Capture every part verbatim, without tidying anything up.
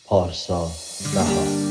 پارسا بهار.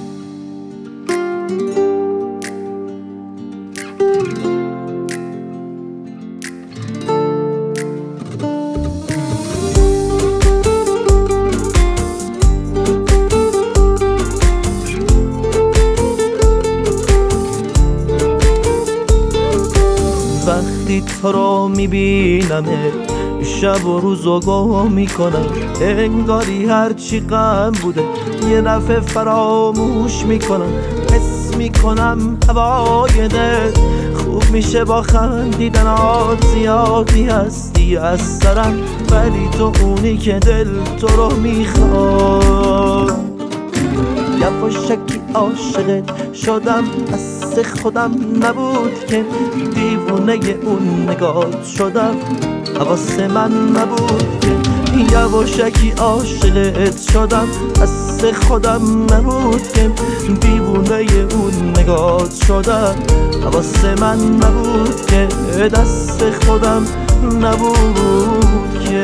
وقتی تو رو میبینمه شب و روز و گم میکنم، انگاری هرچی غم بوده یه دفعه فراموش میکنم. حس میکنم هوای دل خوب میشه با خندیدنات، زیادی هستی از سرم ولی تو اونی که دل تو رو میخواد. یواشکی عاشقت شدم، از خودم نبود که دیوونه اون نگات شدم، حواس من نبود که یواشکی عاشقت شدم، از خودم نبود که دیوونه اون نگات شدم، حواس من نبود که دست خودم نبود که.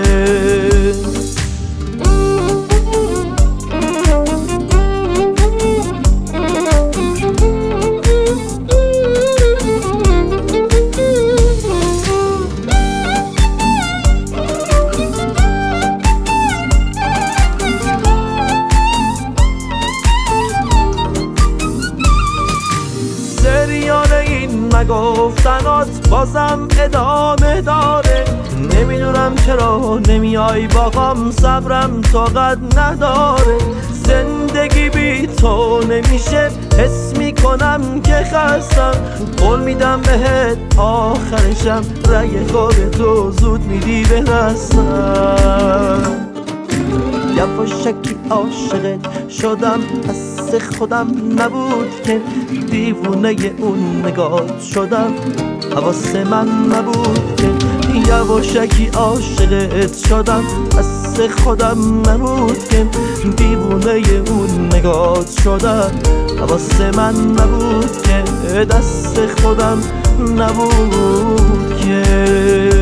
سریال این نگفتنات بازم ادامه داره، نمیدونم چرا نمیای باقام، صبرم طاقت نداره. زندگی بی تو نمیشه، حس میکنم که خستم، قول میدم بهت آخرشم رگ خواب تو زود میدی به دستم. یواشکی عاشقت شدم، از خودم نبود که دیوونه اون نگات شدم، حواس من نبود که یواشکی عاشقت شدم، از خودم نبود که دیوونه اون نگات شدم، حواس من نبود که دست خودم نبود که.